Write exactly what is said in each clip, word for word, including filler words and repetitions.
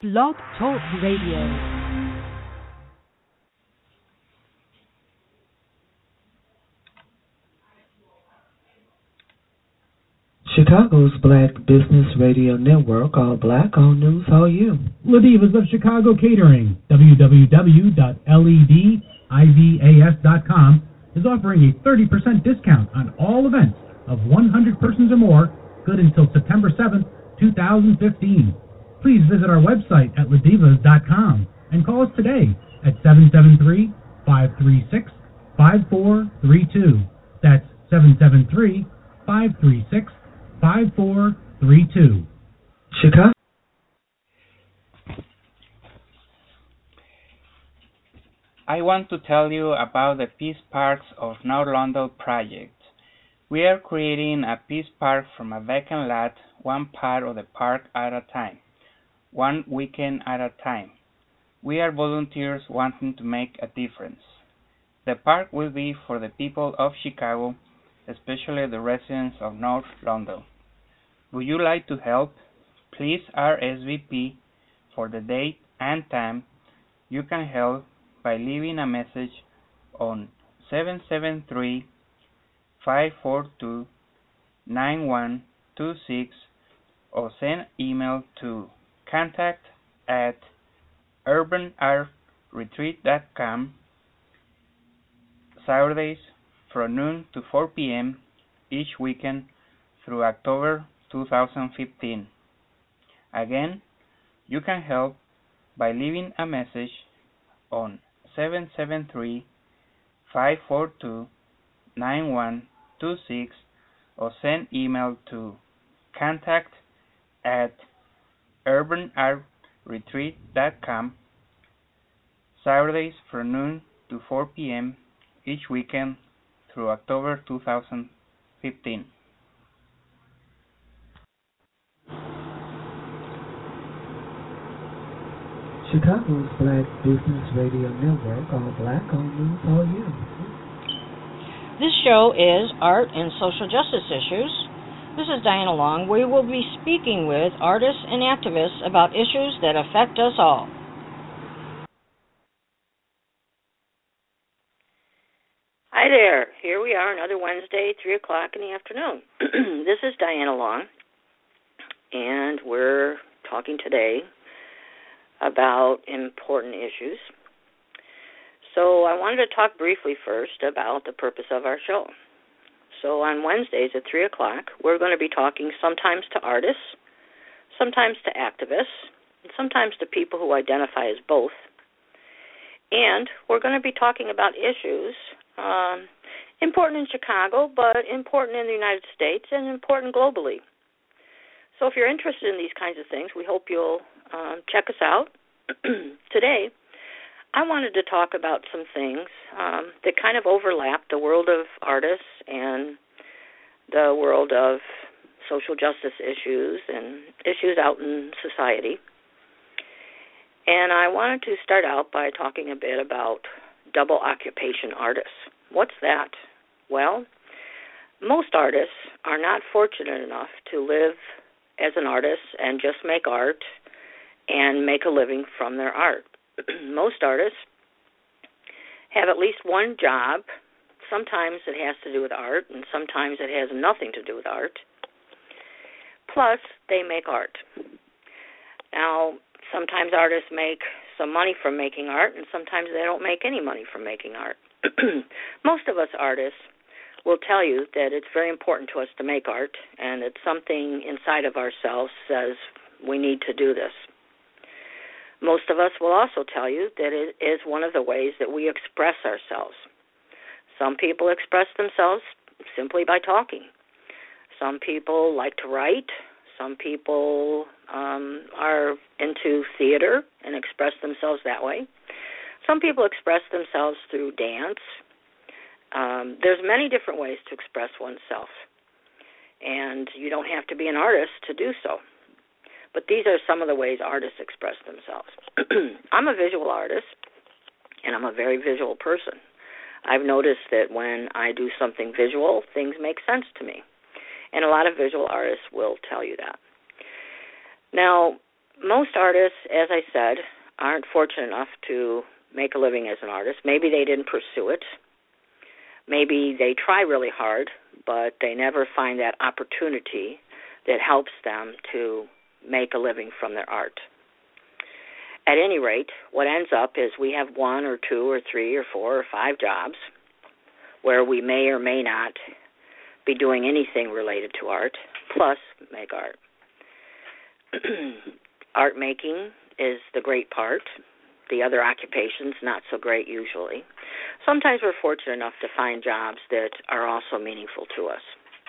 Blog Talk Radio. Chicago's Black Business Radio Network, all black, all news, all you. LaDivas of Chicago Catering, w w w dot ledivas dot com, is offering a thirty percent discount on all events of one hundred persons or more, good until September seventh, two thousand fifteen. Please visit our website at ledivas dot com and call us today at seven seven three, five three six, five four three two. That's seven seven three, five three six, five four three two. Chicago. I want to tell you about the Peace Parks of North London project. We are creating a peace park from a vacant lot, one part of the park at a time, one weekend at a time. We are volunteers wanting to make a difference. The park will be for the people of Chicago, especially the residents of North London. Would you like to help? Please R S V P for the date and time. You can help by leaving a message on seven seven three, five four two, nine one two six or send email to contact at urban art retreat dot com. Saturdays from noon to four p m each weekend through October two thousand fifteen. Again, you can help by leaving a message on seven seven three, five four two, nine one two six or send email to contact at urban art retreat dot com. Saturdays from noon to four p m each weekend through October two thousand fifteen. Chicago's Black Business Radio Network, all black, all news, all you. This show is Art and Social Justice Issues. This is Diana Long. We will be speaking with artists and activists about issues that affect us all. Hi there. Here we are, another Wednesday, three o'clock in the afternoon. This is Diana Long, and we're talking today about important issues. So I wanted to talk briefly first about the purpose of our show. So on Wednesdays at three o'clock, we're going to be talking sometimes to artists, sometimes to activists, and sometimes to people who identify as both. And we're going to be talking about issues um, important in Chicago, but important in the United States and important globally. So if you're interested in these kinds of things, we hope you'll um, check us out. Today, I wanted to talk about some things um, that kind of overlap the world of artists and the world of social justice issues and issues out in society. And I wanted to start out by talking a bit about double occupation artists. What's that? Well, most artists are not fortunate enough to live as an artist and just make art and make a living from their art. Most artists have at least one job. Sometimes it has to do with art, and sometimes it has nothing to do with art. Plus, they make art. Now, sometimes artists make some money from making art, and sometimes they don't make any money from making art. Most of us artists will tell you that it's very important to us to make art, and that something inside of ourselves says we need to do this. Most of us will also tell you that it is one of the ways that we express ourselves. Some people express themselves simply by talking. Some people like to write. Some people um, are into theater and express themselves that way. Some people express themselves through dance. Um, there's many different ways to express oneself, and you don't have to be an artist to do so. But these are some of the ways artists express themselves. I'm a visual artist, and I'm a very visual person. I've noticed that when I do something visual, things make sense to me. And a lot of visual artists will tell you that. Now, most artists, as I said, aren't fortunate enough to make a living as an artist. Maybe they didn't pursue it. Maybe they try really hard, but they never find that opportunity that helps them to make a living from their art. At any rate, what ends up is we have one or two or three or four or five jobs where we may or may not be doing anything related to art, plus make art. Art making is the great part. The other occupations, not so great usually. Sometimes we're fortunate enough to find jobs that are also meaningful to us.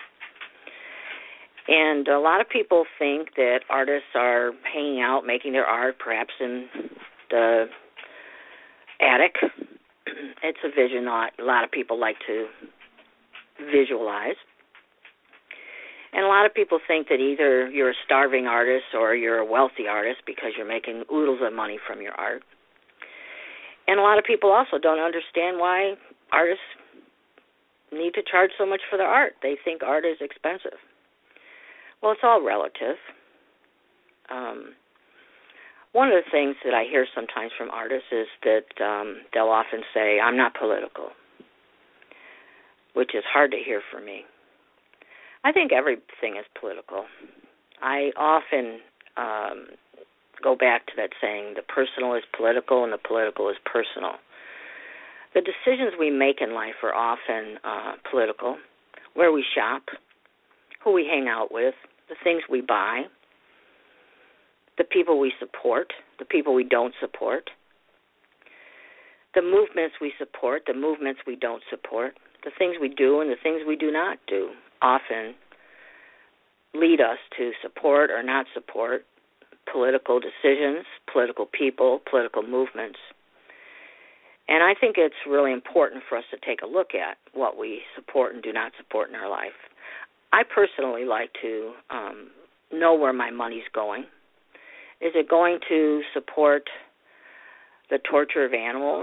And a lot of people think that artists are hanging out, making their art, perhaps in the attic. It's a vision a lot of people like to visualize. And a lot of people think that either you're a starving artist or you're a wealthy artist because you're making oodles of money from your art. And a lot of people also don't understand why artists need to charge so much for their art. They think art is expensive. Well, it's all relative. Um, one of the things that I hear sometimes from artists is that um, they'll often say, I'm not political, which is hard to hear for me. I think everything is political. I often um, go back to that saying, the personal is political and the political is personal. The decisions we make in life are often uh, political. Where we shop, who we hang out with, the things we buy, the people we support, the people we don't support, the movements we support, the movements we don't support, the things we do and the things we do not do often lead us to support or not support political decisions, political people, political movements. And I think it's really important for us to take a look at what we support and do not support in our life. I personally like to um, know where my money's going. Is it going to support the torture of animals?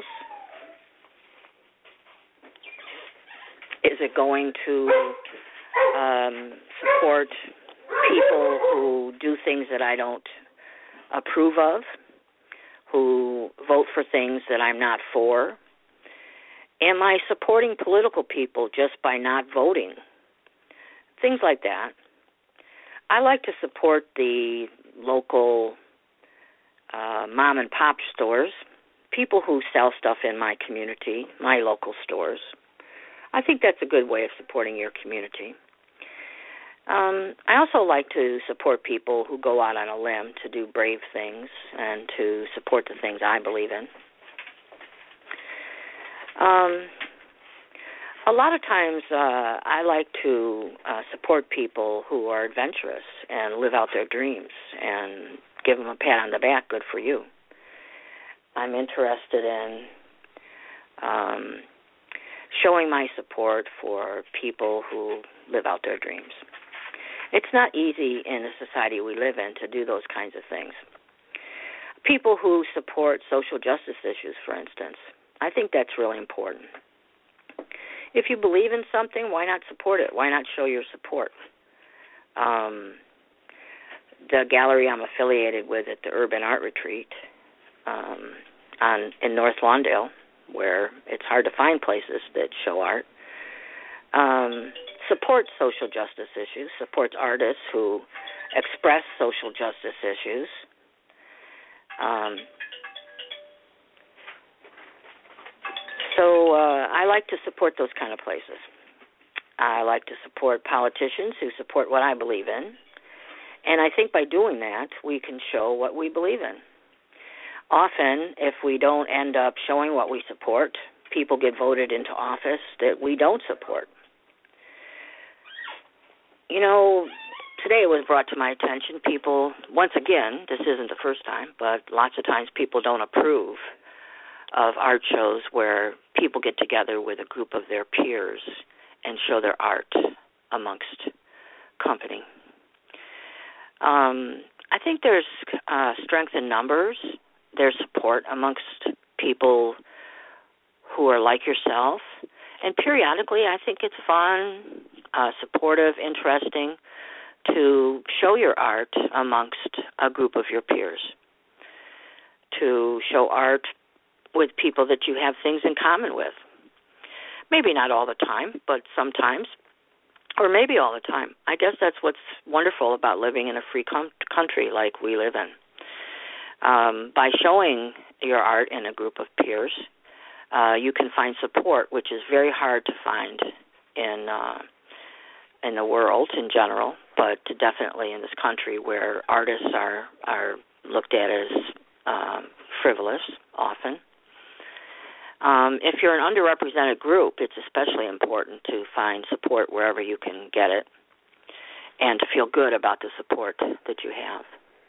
Is it going to um, support people who do things that I don't approve of, who vote for things that I'm not for? Am I supporting political people just by not voting? Things like that. I like to support the local uh, mom and pop stores, people who sell stuff in my community, my local stores. I think that's a good way of supporting your community. Um, I also like to support people who go out on a limb to do brave things and to support the things I believe in. Um, a lot of times uh, I like to uh, support people who are adventurous and live out their dreams and give them a pat on the back, good for you. I'm interested in um, showing my support for people who live out their dreams. It's not easy in the society we live in to do those kinds of things. People who support social justice issues, for instance, I think that's really important. If you believe in something, why not support it? Why not show your support? Um, the gallery I'm affiliated with at the Urban Art Retreat um, on in North Lawndale, where it's hard to find places that show art, um, supports social justice issues, supports artists who express social justice issues. Um, so uh, I like to support those kind of places. I like to support politicians who support what I believe in. And I think by doing that, we can show what we believe in. Often, if we don't end up showing what we support, people get voted into office that we don't support. You know, today it was brought to my attention, people, once again, this isn't the first time, but lots of times people don't approve of art shows where people get together with a group of their peers and show their art amongst company. Um, I think there's uh, strength in numbers. There's support amongst people who are like yourself. And periodically, I think it's fun, uh, supportive, interesting to show your art amongst a group of your peers, to show art with people that you have things in common with. Maybe not all the time, but sometimes, or maybe all the time. I guess that's what's wonderful about living in a free com- country like we live in. Um, by showing your art in a group of peers, uh, you can find support, which is very hard to find in uh, in the world in general, but definitely in this country where artists are are looked at as um, frivolous often. Um, if you're an underrepresented group, it's especially important to find support wherever you can get it and to feel good about the support that you have.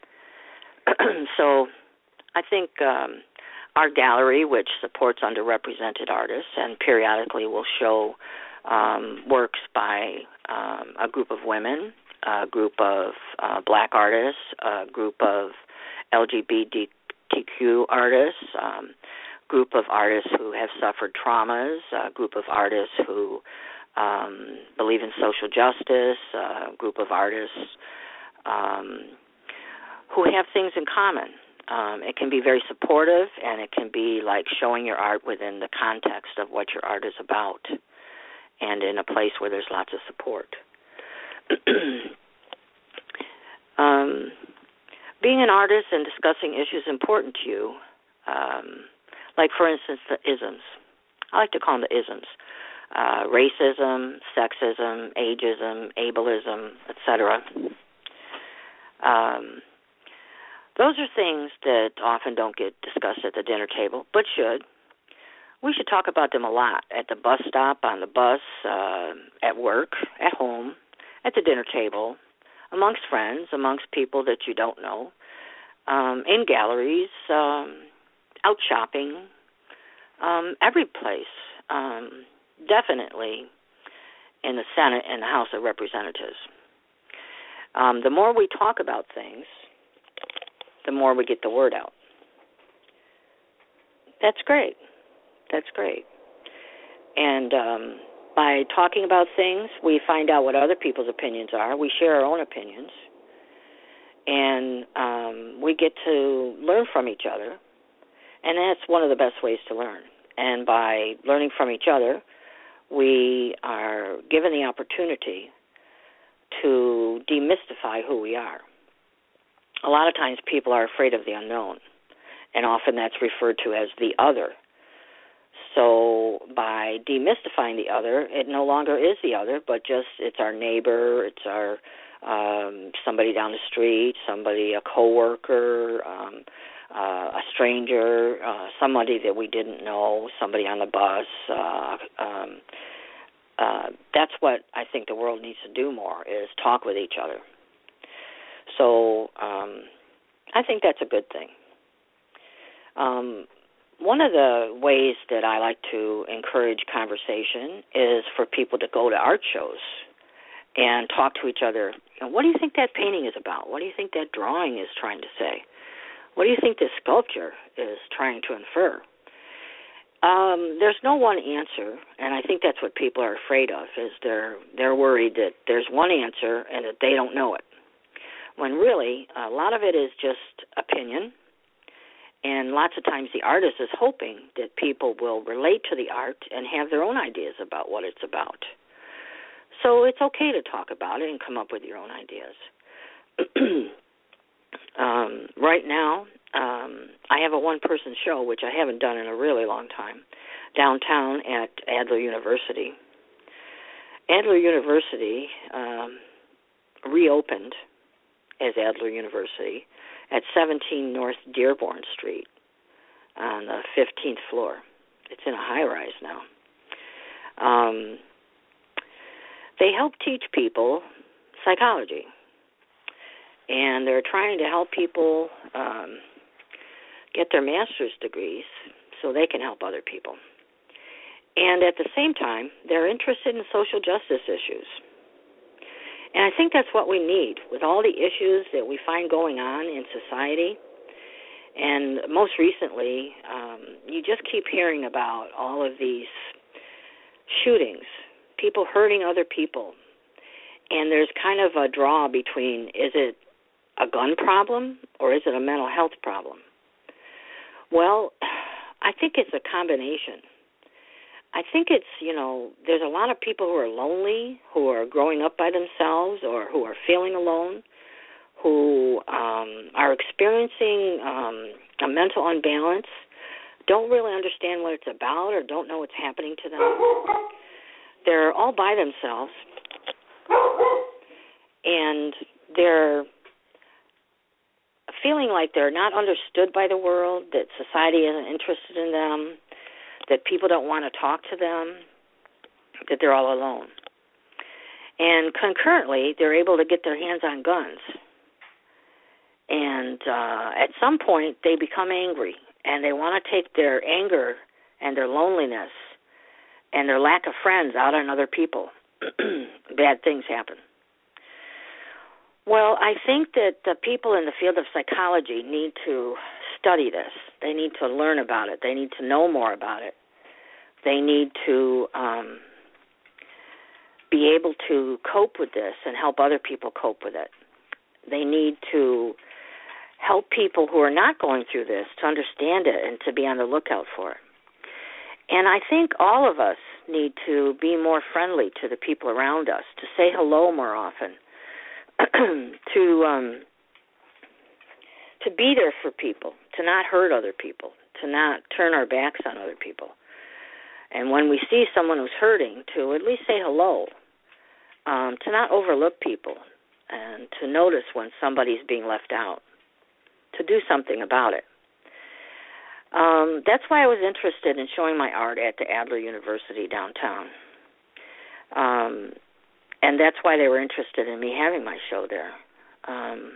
So I think um, our gallery, which supports underrepresented artists and periodically will show um, works by um, a group of women, a group of uh, black artists, a group of L G B T Q artists, um, group of artists who have suffered traumas, a group of artists who um, believe in social justice, a group of artists um, who have things in common. Um, it can be very supportive, and it can be like showing your art within the context of what your art is about and in a place where there's lots of support. um, being an artist and discussing issues important to you, um, like, for instance, the isms. I like to call them the isms. Uh, racism, sexism, ageism, ableism, et cetera. Um, those are things that often don't get discussed at the dinner table, but should. We should talk about them a lot at the bus stop, on the bus, uh, at work, at home, at the dinner table, amongst friends, amongst people that you don't know, um, in galleries, um, out shopping, um, every place, um, definitely in the Senate and the House of Representatives. Um, the more we talk about things, the more we get the word out. That's great. That's great. And um, by talking about things, we find out what other people's opinions are. We share our own opinions. And um, we get to learn from each other. And that's one of the best ways to learn. And by learning from each other, we are given the opportunity to demystify who we are. A lot of times people are afraid of the unknown, and often that's referred to as the other. So by demystifying the other, it no longer is the other, but just it's our neighbor, it's our um, somebody down the street, somebody, a coworker, um, uh, a stranger, uh, somebody that we didn't know, somebody on the bus. Uh, um, uh, that's what I think the world needs to do more, is talk with each other. So um, I think that's a good thing. Um, one of the ways that I like to encourage conversation is for people to go to art shows and talk to each other. You know, what do you think that painting is about? What do you think that drawing is trying to say? What do you think this sculpture is trying to infer? Um, there's no one answer, and I think that's what people are afraid of, is they're they're worried that there's one answer and that they don't know it. When really, a lot of it is just opinion, and lots of times the artist is hoping that people will relate to the art and have their own ideas about what it's about. So it's okay to talk about it and come up with your own ideas. um, right now, um, I have a one-person show, which I haven't done in a really long time, downtown at Adler University. Adler University um, reopened as Adler University at seventeen North Dearborn Street on the fifteenth floor. It's in a high-rise now. Um, they help teach people psychology, and they're trying to help people um, get their master's degrees so they can help other people. And at the same time, they're interested in social justice issues. And I think that's what we need with all the issues that we find going on in society. And most recently, um, you just keep hearing about all of these shootings, people hurting other people. And there's kind of a draw between, is it a gun problem or is it a mental health problem? Well, I think it's a combination. I think it's, you know, there's a lot of people who are lonely, who are growing up by themselves or who are feeling alone, who um, are experiencing um, a mental unbalance, don't really understand what it's about or don't know what's happening to them. They're all by themselves, and they're feeling like they're not understood by the world, that society isn't interested in them, that people don't want to talk to them, that they're all alone. And concurrently, they're able to get their hands on guns. And uh, at some point, they become angry, and they want to take their anger and their loneliness and their lack of friends out on other people. Bad things happen. Well, I think that the people in the field of psychology need to study this. They need to learn about it. They need to know more about it. They need to um, be able to cope with this and help other people cope with it. They need to help people who are not going through this to understand it and to be on the lookout for it. And I think all of us need to be more friendly to the people around us, to say hello more often, to um, to be there for people, to not hurt other people, to not turn our backs on other people. And when we see someone who's hurting, to at least say hello, um, to not overlook people, and to notice when somebody's being left out, to do something about it. Um, that's why I was interested in showing my art at the Adler University downtown. Um, and that's why they were interested in me having my show there. Um,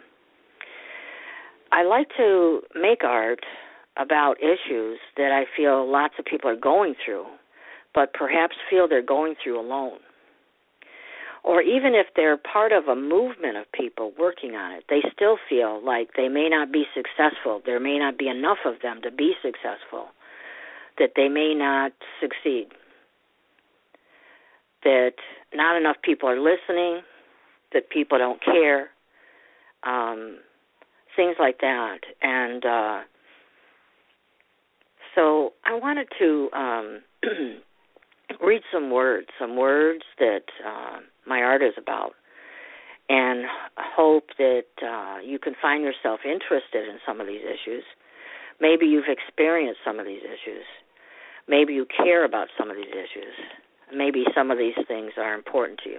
I like to make art about issues that I feel lots of people are going through, but perhaps feel they're going through alone. Or even if they're part of a movement of people working on it, they still feel like they may not be successful. There may not be enough of them to be successful, that they may not succeed, that not enough people are listening, that people don't care, um, things like that. And uh, so I wanted to um, read some words, some words that uh, my art is about, and hope that uh, you can find yourself interested in some of these issues. Maybe you've experienced some of these issues. Maybe you care about some of these issues. Maybe some of these things are important to you.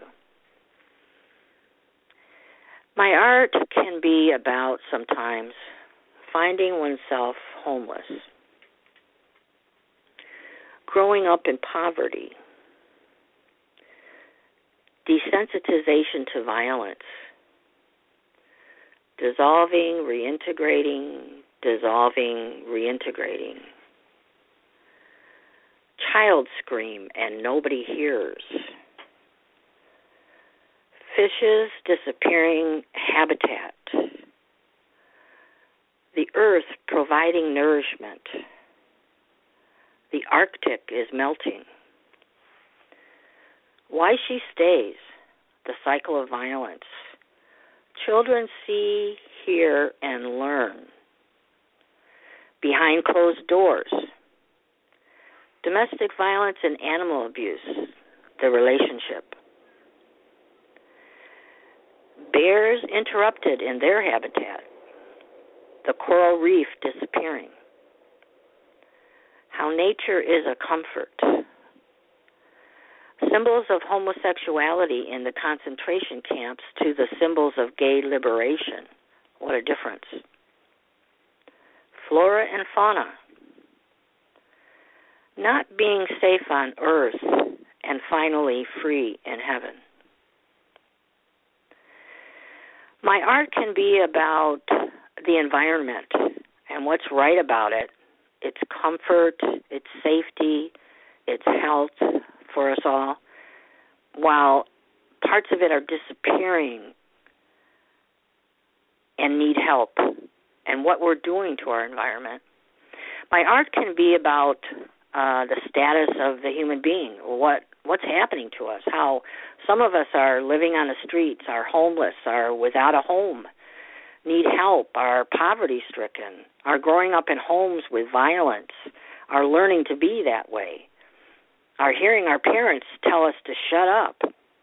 My art can be about sometimes finding oneself homeless, growing up in poverty, desensitization to violence, dissolving, reintegrating, dissolving, reintegrating, child scream and nobody hears, fishes disappearing habitat, the earth providing nourishment, the Arctic is melting, why she stays, the cycle of violence, children see, hear, and learn, behind closed doors, domestic violence and animal abuse, the relationship, bears interrupted in their habitat, the coral reef disappearing, how nature is a comfort, symbols of homosexuality in the concentration camps to the symbols of gay liberation. What a difference. Flora and fauna. Not being safe on earth and finally free in heaven. My art can be about the environment and what's right about it, its comfort, its safety, its health for us all, while parts of it are disappearing and need help, and what we're doing to our environment. My art can be about uh, the status of the human being, what what's happening to us, how some of us are living on the streets, are homeless, are without a home, need help, are poverty-stricken, are growing up in homes with violence, are learning to be that way, are hearing our parents tell us to shut up,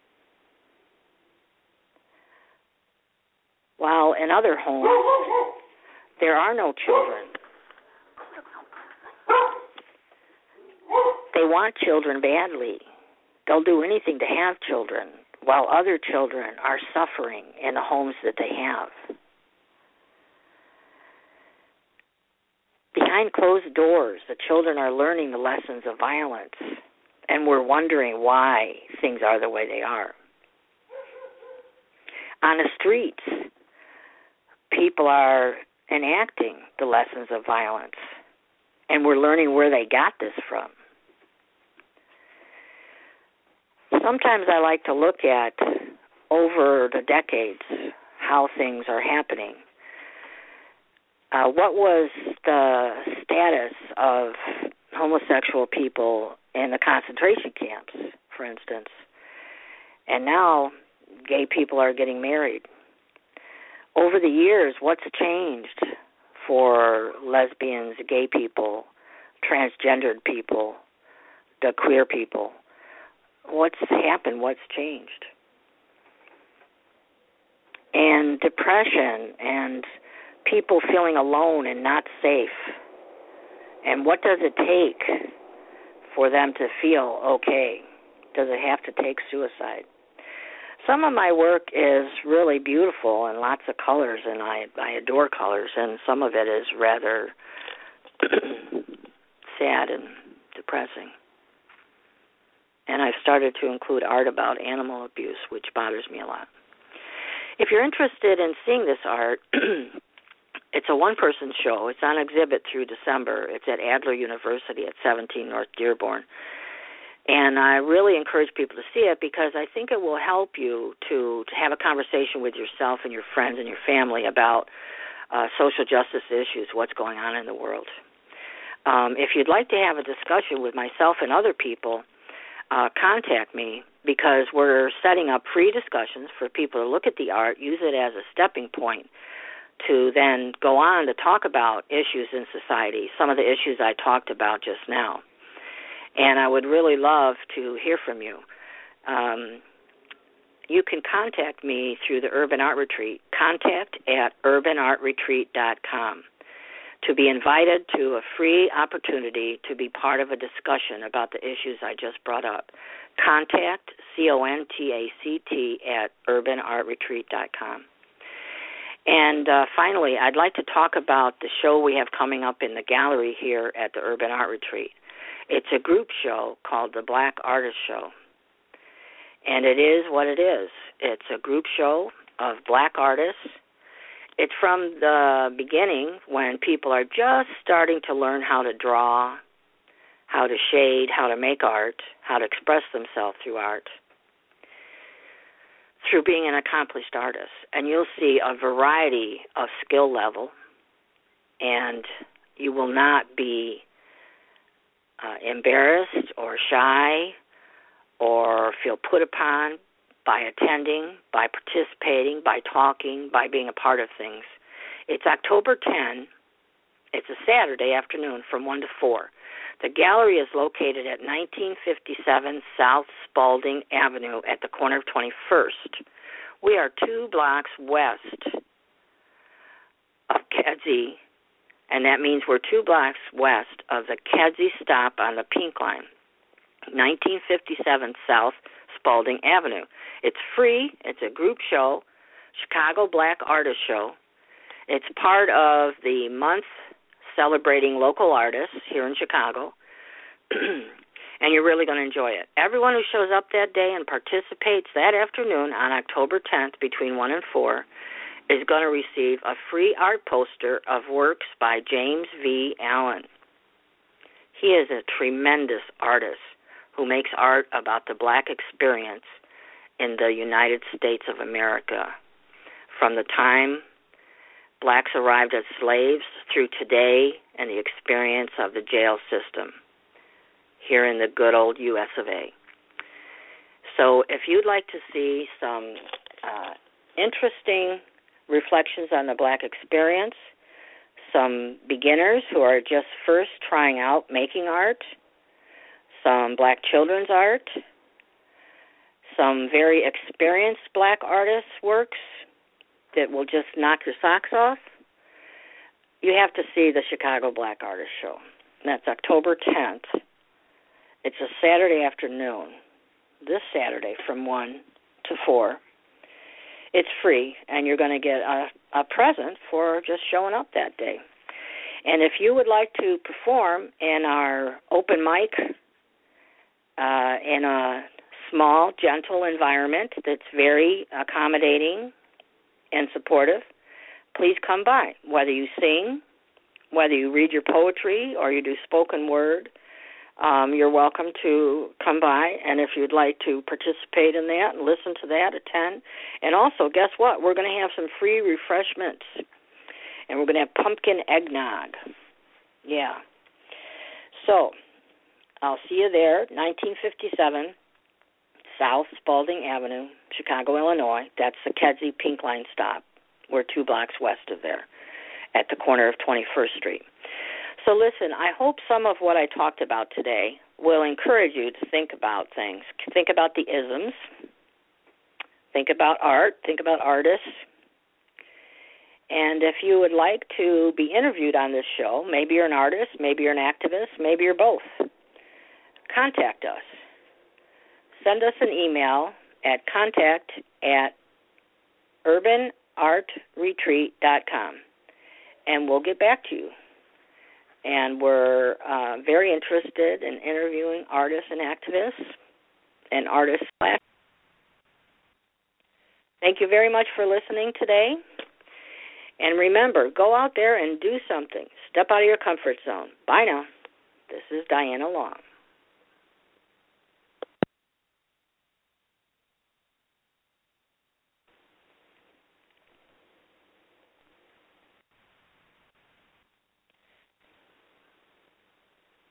while in other homes there are no children. They want children badly. They'll do anything to have children, while other children are suffering in the homes that they have. Behind closed doors, the children are learning the lessons of violence, and we're wondering why things are the way they are. On the streets, people are enacting the lessons of violence, and we're learning where they got this from. Sometimes I like to look at, over the decades, how things are happening. Uh, what was the status of homosexual people in the concentration camps, for instance? And now gay people are getting married. Over the years, what's changed for lesbians, gay people, transgendered people, the queer people? What's happened? What's changed? And depression and people feeling alone and not safe. And what does it take for them to feel okay? Does it have to take suicide? Some of my work is really beautiful and lots of colors, and I, I adore colors, and some of it is rather sad and depressing. And I've started to include art about animal abuse, which bothers me a lot. If you're interested in seeing this art, it's a one-person show. It's on exhibit through December. It's at Adler University at seventeen North Dearborn. And I really encourage people to see it because I think it will help you to, to have a conversation with yourself and your friends and your family about uh, social justice issues, what's going on in the world. Um, if you'd like to have a discussion with myself and other people, uh, contact me because we're setting up free discussions for people to look at the art, use it as a stepping point to then go on to talk about issues in society, some of the issues I talked about just now. And I would really love to hear from you. Um, you can contact me through the Urban Art Retreat, contact at urban art retreat dot com, to be invited to a free opportunity to be part of a discussion about the issues I just brought up. Contact, C O N T A C T, at urban art retreat dot com. And uh, finally, I'd like to talk about the show we have coming up in the gallery here at the Urban Art Retreat. It's a group show called the Black Artist Show. And it is what it is. It's a group show of black artists. It's from the beginning when people are just starting to learn how to draw, how to shade, how to make art, how to express themselves through art, through being an accomplished artist. And you'll see a variety of skill level, and you will not be uh, embarrassed or shy or feel put upon by attending, by participating, by talking, by being a part of things. It's October tenth. It's a Saturday afternoon from one to four. The gallery is located at nineteen fifty-seven South Spalding Avenue at the corner of twenty-first. We are two blocks west of Kedzie, and that means we're two blocks west of the Kedzie stop on the Pink Line, nineteen fifty-seven South Spalding Avenue. It's free. It's a group show, Chicago Black Artist Show. It's part of the month celebrating local artists here in Chicago, and you're really going to enjoy it. Everyone who shows up that day and participates that afternoon on October tenth between one and four is going to receive a free art poster of works by James V. Allen. He is a tremendous artist who makes art about the black experience in the United States of America, from the time blacks arrived as slaves through today and the experience of the jail system. here in the good old U S of A. So if you'd like to see some uh, interesting reflections on the Black experience, some beginners who are just first trying out making art, some Black children's art, some very experienced Black artists' works that will just knock your socks off, you have to see the Chicago Black Artist Show. And that's October tenth. It's a Saturday afternoon, this Saturday from one to four. It's free, and you're going to get a, a present for just showing up that day. And if you would like to perform in our open mic uh, in a small, gentle environment that's very accommodating and supportive, please come by. Whether you sing, whether you read your poetry, or you do spoken word, um, you're welcome to come by. And if you'd like to participate in that and listen to that, attend. And also, guess what? We're going to have some free refreshments. And we're going to have pumpkin eggnog. Yeah. So, I'll see you there, nineteen fifty-seven South Spalding Avenue, Chicago, Illinois. That's the Kedzie Pink Line stop. We're two blocks west of there at the corner of twenty-first Street. So listen, I hope some of what I talked about today will encourage you to think about things. Think about the isms. Think about art. Think about artists. And if you would like to be interviewed on this show, maybe you're an artist, maybe you're an activist, maybe you're both, contact us. Send us an email at contact at urban art retreat dot com, and we'll get back to you. And we're uh, very interested in interviewing artists and activists and artists. Thank you very much for listening today. And remember, go out there and do something. Step out of your comfort zone. Bye now. This is Diana Long.